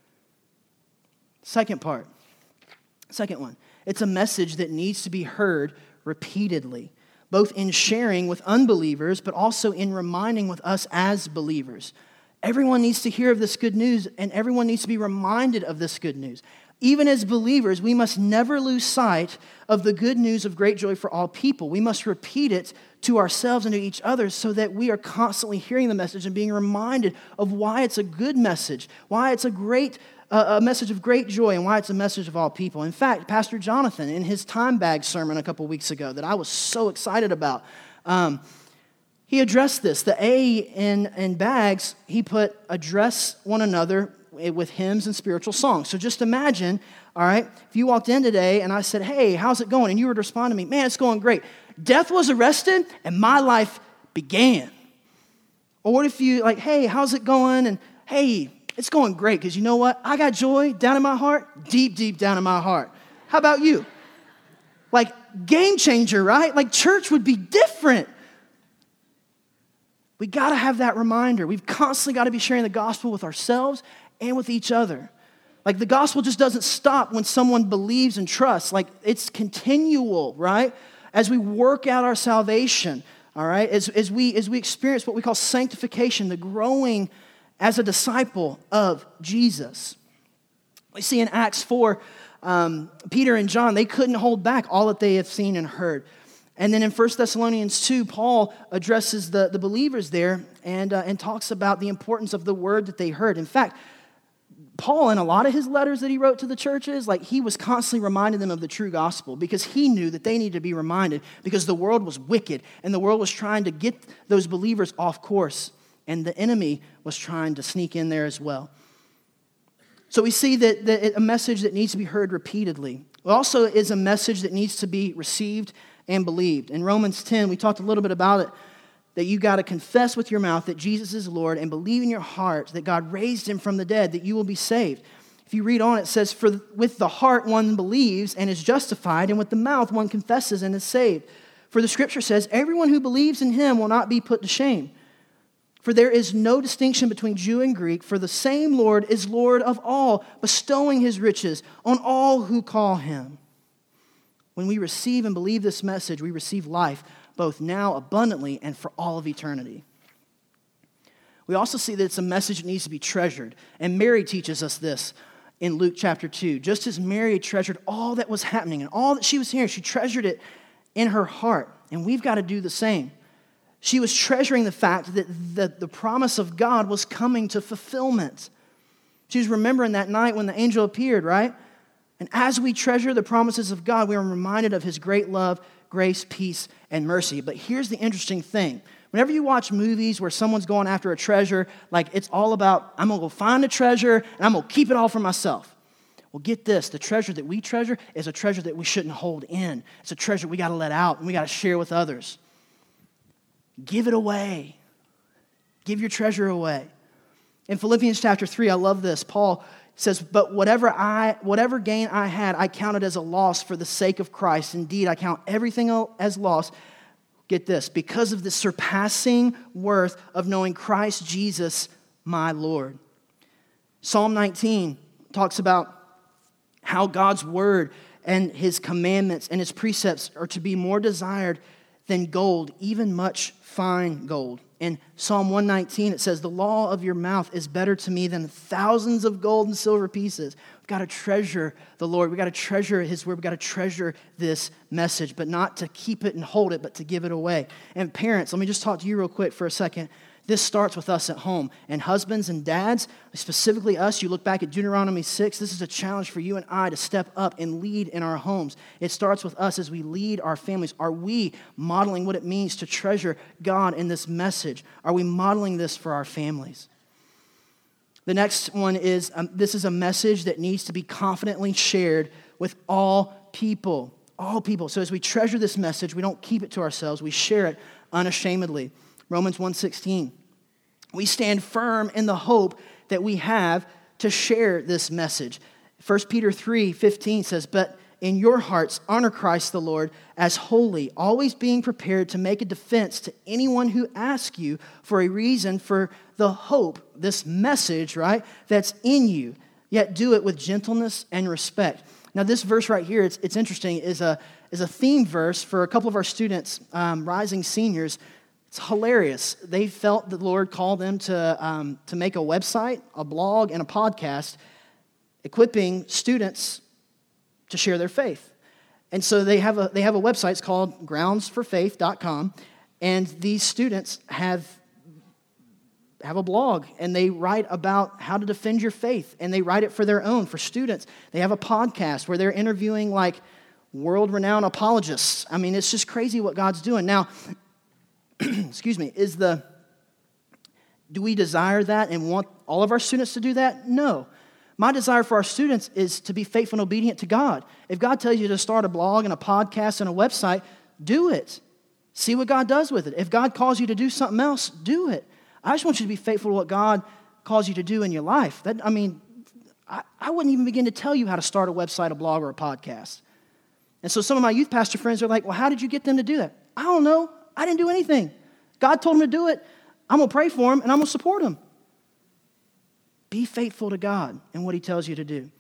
Second part, second one, it's a message that needs to be heard repeatedly, both in sharing with unbelievers, but also in reminding with us as believers. Everyone needs to hear of this good news, and everyone needs to be reminded of this good news. Even as believers, we must never lose sight of the good news of great joy for all people. We must repeat it to ourselves and to each other so that we are constantly hearing the message and being reminded of why it's a good message, why it's a great a message of great joy, and why it's a message of all people. In fact, Pastor Jonathan, in his time bag sermon a couple weeks ago that I was so excited about, um, he addressed this. The A in, in bags, he put address one another with hymns and spiritual songs. So just imagine, all right, if you walked in today and I said, hey, how's it going? And you would respond to me, man, it's going great. Death was arrested and my life began. Or what if you like, hey, how's it going? And hey, it's going great because you know what? I got joy down in my heart, deep, deep down in my heart. How about you? Like game changer, right? Like church would be different. We got to have that reminder. We've constantly got to be sharing the gospel with ourselves and with each other. Like the gospel just doesn't stop when someone believes and trusts. Like it's continual, right? As we work out our salvation, all right? As, as, we, as we experience what we call sanctification, the growing as a disciple of Jesus. We see in Acts four, um, Peter and John, they couldn't hold back all that they have seen and heard. And then in First Thessalonians two, Paul addresses the, the believers there and, uh, and talks about the importance of the word that they heard. In fact, Paul, in a lot of his letters that he wrote to the churches, like he was constantly reminding them of the true gospel because he knew that they needed to be reminded because the world was wicked and the world was trying to get those believers off course and the enemy was trying to sneak in there as well. So we see that, that a message that needs to be heard repeatedly. It also is a message that needs to be received and believed. In Romans ten, we talked a little bit about it, that you got to confess with your mouth that Jesus is Lord and believe in your heart that God raised him from the dead, that you will be saved. If you read on, it says, for with the heart one believes and is justified, and with the mouth one confesses and is saved. For the scripture says, everyone who believes in him will not be put to shame. For there is no distinction between Jew and Greek, for the same Lord is Lord of all, bestowing his riches on all who call him. When we receive and believe this message, we receive life, both now abundantly and for all of eternity. We also see that it's a message that needs to be treasured. And Mary teaches us this in Luke chapter two. Just as Mary treasured all that was happening and all that she was hearing, she treasured it in her heart. And we've got to do the same. She was treasuring the fact that the, the promise of God was coming to fulfillment. She was remembering that night when the angel appeared, right? And as we treasure the promises of God, we are reminded of his great love, grace, peace, and mercy. But here's the interesting thing. Whenever you watch movies where someone's going after a treasure, like it's all about, I'm going to go find a treasure and I'm going to keep it all for myself. Well, get this. The treasure that we treasure is a treasure that we shouldn't hold in. It's a treasure we got to let out and we got to share with others. Give it away. Give your treasure away. In Philippians chapter three, I love this. Paul says, but whatever I, whatever gain I had, I counted as a loss for the sake of Christ. Indeed, I count everything as loss. Get this, because of the surpassing worth of knowing Christ Jesus, my Lord. Psalm nineteen talks about how God's word and his commandments and his precepts are to be more desired than gold, even much fine gold. In Psalm one nineteen, it says, the law of your mouth is better to me than thousands of gold and silver pieces. We've got to treasure the Lord. We've got to treasure his word. We've got to treasure this message, but not to keep it and hold it, but to give it away. And parents, let me just talk to you real quick for a second. This starts with us at home. And husbands and dads, specifically us, you look back at Deuteronomy six, this is a challenge for you and I to step up and lead in our homes. It starts with us as we lead our families. Are we modeling what it means to treasure God in this message? Are we modeling this for our families? The next one is, um, this is a message that needs to be confidently shared with all people. All people. So as we treasure this message, we don't keep it to ourselves. We share it unashamedly. Romans one sixteen. We stand firm in the hope that we have to share this message. First Peter three fifteen says, but in your hearts honor Christ the Lord as holy, always being prepared to make a defense to anyone who asks you for a reason for the hope, this message, right, that's in you. Yet do it with gentleness and respect. Now this verse right here, it's, it's interesting, is a, is a theme verse for a couple of our students, um, rising seniors. It's hilarious. They felt the Lord called them to, um, to make a website, a blog, and a podcast equipping students to share their faith. And so they have a they have a website. It's called grounds for faith dot com, and these students have have a blog, and they write about how to defend your faith, and they write it for their own, for students. They have a podcast where they're interviewing like world-renowned apologists. I mean, it's just crazy what God's doing. Now, excuse me, is the, do we desire that and want all of our students to do that? No. My desire for our students is to be faithful and obedient to God. If God tells you to start a blog and a podcast and a website, do it. See what God does with it. If God calls you to do something else, do it. I just want you to be faithful to what God calls you to do in your life. That, I mean, I, I wouldn't even begin to tell you how to start a website, a blog, or a podcast. And so some of my youth pastor friends are like, well, how did you get them to do that? I don't know. I didn't do anything. God told him to do it. I'm going to pray for him, and I'm going to support him. Be faithful to God and what he tells you to do.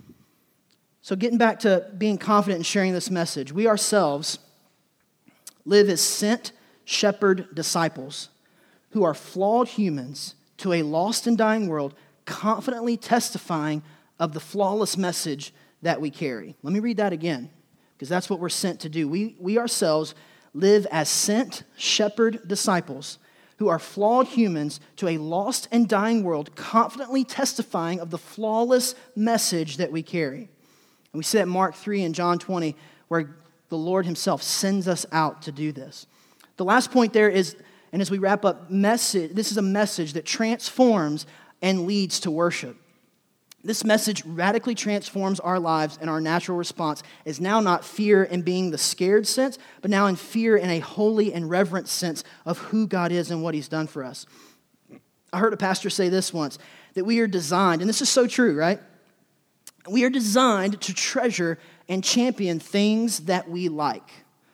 So getting back to being confident in sharing this message, we ourselves live as sent shepherd disciples who are flawed humans to a lost and dying world, confidently testifying of the flawless message that we carry. Let me read that again, because that's what we're sent to do. We, we ourselves live as sent shepherd disciples who are flawed humans to a lost and dying world, confidently testifying of the flawless message that we carry. And we see that in Mark three and John twenty, where the Lord himself sends us out to do this. The last point there is, and as we wrap up, message. This is a message that transforms and leads to worship. This message radically transforms our lives, and our natural response is now not fear in being the scared sense, but now in fear in a holy and reverent sense of who God is and what he's done for us. I heard a pastor say this once, that we are designed, and this is so true, right? We are designed to treasure and champion things that we like.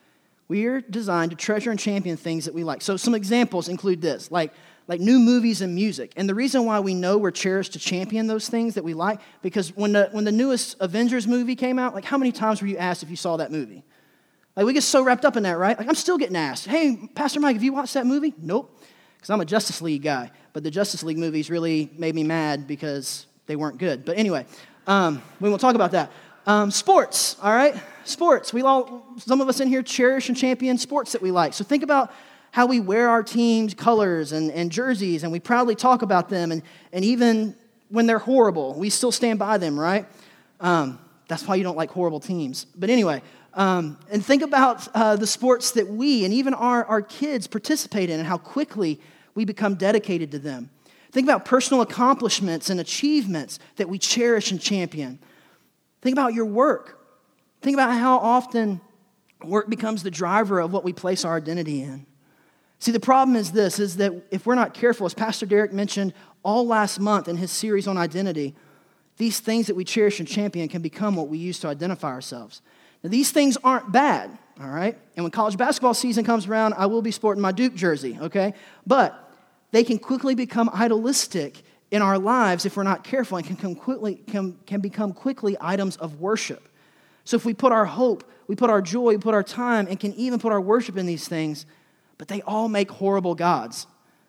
We are designed to treasure and champion things that we like. So some examples include this, like like new movies and music. And the reason why we know we're cherished to champion those things that we like, because when the when the newest Avengers movie came out, like how many times were you asked if you saw that movie? Like we get so wrapped up in that, right? Like I'm still getting asked, hey, Pastor Mike, have you watched that movie? Nope, because I'm a Justice League guy. But the Justice League movies really made me mad because they weren't good. But anyway, um, we won't talk about that. Um, sports, all right? Sports. We all, some of us in here cherish and champion sports that we like. So think about how we wear our team's colors and, and jerseys, and we proudly talk about them, and, and even when they're horrible, we still stand by them, right? Um, that's why you don't like horrible teams. But anyway, um, and think about uh, the sports that we and even our, our kids participate in and how quickly we become dedicated to them. Think about personal accomplishments and achievements that we cherish and champion. Think about your work. Think about how often work becomes the driver of what we place our identity in. See, the problem is this, is that if we're not careful, as Pastor Derek mentioned all last month in his series on identity, these things that we cherish and champion can become what we use to identify ourselves. Now, these things aren't bad, all right? And when college basketball season comes around, I will be sporting my Duke jersey, okay? But they can quickly become idolistic in our lives if we're not careful, and can, come quickly, can, can become quickly items of worship. So if we put our hope, we put our joy, we put our time, and can even put our worship in these things, but they all make horrible gods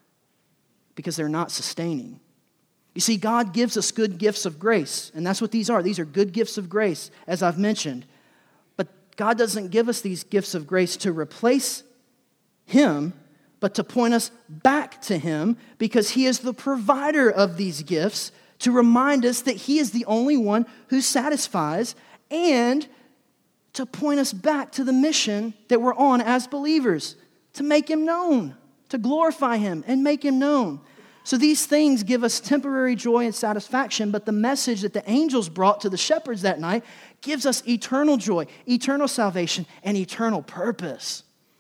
because they're not sustaining. You see, God gives us good gifts of grace, and that's what these are. These are good gifts of grace, as I've mentioned. But God doesn't give us these gifts of grace to replace Him, but to point us back to Him, because He is the provider of these gifts, to remind us that He is the only one who satisfies, and to point us back to the mission that we're on as believers, to make Him known, to glorify Him and make Him known. So these things give us temporary joy and satisfaction, but the message that the angels brought to the shepherds that night gives us eternal joy, eternal salvation, and eternal purpose.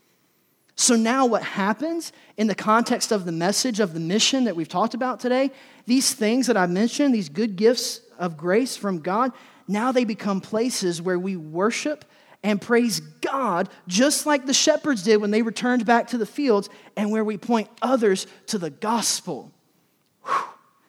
So now what happens in the context of the message of the mission that we've talked about today, these things that I mentioned, these good gifts of grace from God, now they become places where we worship and praise God, just like the shepherds did when they returned back to the fields, and where we point others to the gospel. Whew.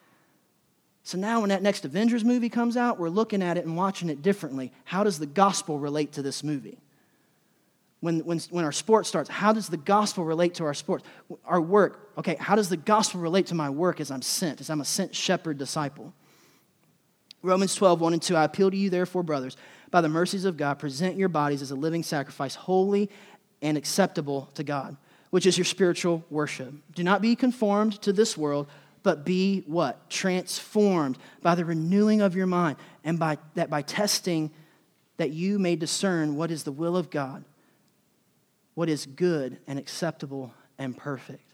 So now when that next Avengers movie comes out, we're looking at it and watching it differently. How does the gospel relate to this movie? When, when, when our sport starts, how does the gospel relate to our sports? Our work, okay, how does the gospel relate to my work as I'm sent, as I'm a sent shepherd disciple? Romans twelve, one and two, I appeal to you, therefore, brothers, by the mercies of God, present your bodies as a living sacrifice, holy and acceptable to God, which is your spiritual worship. Do not be conformed to this world, but be what? Transformed by the renewing of your mind, and by that by testing that you may discern what is the will of God, what is good and acceptable and perfect.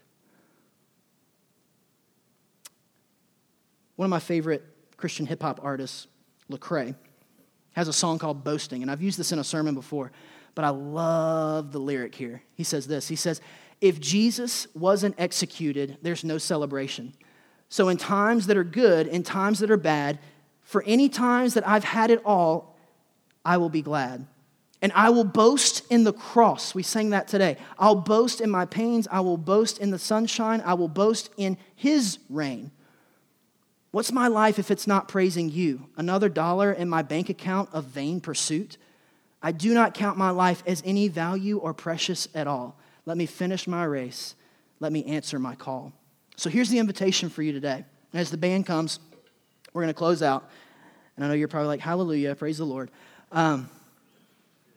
One of my favorite Christian hip-hop artists, Lecrae, has a song called Boasting, and I've used this in a sermon before, but I love the lyric here. He says this, he says, if Jesus wasn't executed, there's no celebration. So in times that are good, in times that are bad, for any times that I've had it all, I will be glad. And I will boast in the cross. We sang that today. I'll boast in my pains. I will boast in the sunshine. I will boast in His reign. What's my life if it's not praising you? Another dollar in my bank account of vain pursuit? I do not count my life as any value or precious at all. Let me finish my race. Let me answer my call. So here's the invitation for you today. As the band comes, we're going to close out. And I know you're probably like, hallelujah, praise the Lord. Um,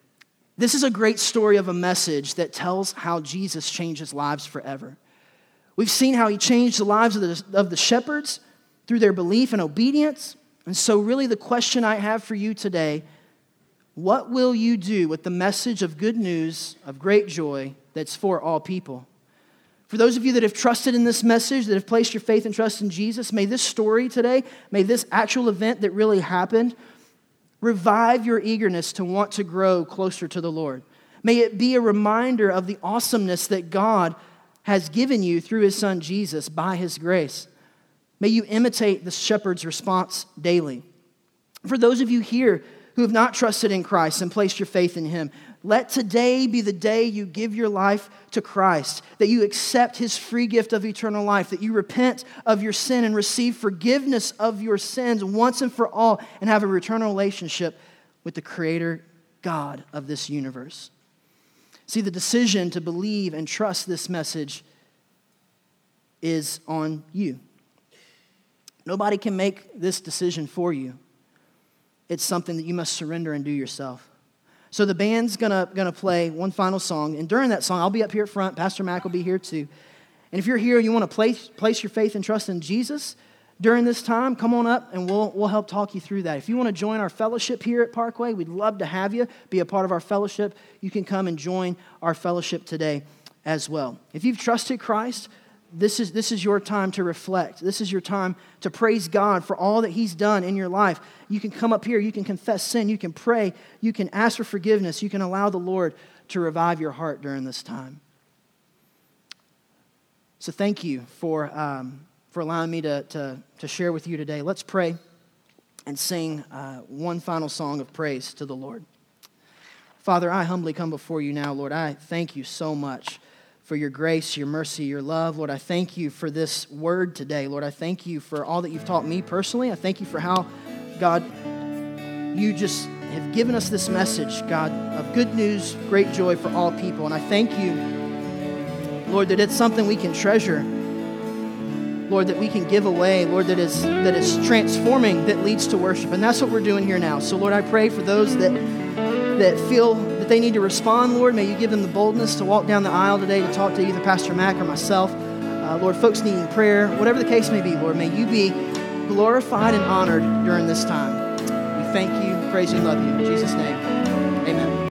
this is a great story of a message that tells how Jesus changes lives forever. We've seen how he changed the lives of the, of the shepherds through their belief and obedience. And so really the question I have for you today, what will you do with the message of good news, of great joy that's for all people? For those of you that have trusted in this message, that have placed your faith and trust in Jesus, may this story today, may this actual event that really happened, revive your eagerness to want to grow closer to the Lord. May it be a reminder of the awesomeness that God has given you through his son Jesus by his grace. May you imitate the shepherd's response daily. For those of you here who have not trusted in Christ and placed your faith in him, let today be the day you give your life to Christ, that you accept his free gift of eternal life, that you repent of your sin and receive forgiveness of your sins once and for all, and have a eternal relationship with the Creator God of this universe. See, the decision to believe and trust this message is on you. Nobody can make this decision for you. It's something that you must surrender and do yourself. So the band's gonna, gonna play one final song, and during that song, I'll be up here at front, Pastor Mac will be here too. And if you're here and you want to place, place your faith and trust in Jesus during this time, come on up and we'll, we'll help talk you through that. If you want to join our fellowship here at Parkway, we'd love to have you be a part of our fellowship. You can come and join our fellowship today as well. If you've trusted Christ, This is, this is your time to reflect. This is your time to praise God for all that he's done in your life. You can come up here, you can confess sin, you can pray, you can ask for forgiveness, you can allow the Lord to revive your heart during this time. So thank you for, um, for allowing me to, to, to share with you today. Let's pray and sing uh, one final song of praise to the Lord. Father, I humbly come before you now, Lord. I thank you so much for your grace, your mercy, your love. Lord, I thank you for this word today. Lord, I thank you for all that you've taught me personally. I thank you for how, God, you just have given us this message, God, of good news, great joy for all people. And I thank you, Lord, that it's something we can treasure. Lord, that we can give away. Lord, that is that is transforming, that leads to worship. And that's what we're doing here now. So, Lord, I pray for those that that feel that they need to respond, Lord. May you give them the boldness to walk down the aisle today to talk to either Pastor Mac or myself. Uh, Lord, folks needing prayer, whatever the case may be, Lord, may you be glorified and honored during this time. We thank you, praise you, and love you. In Jesus' name, amen.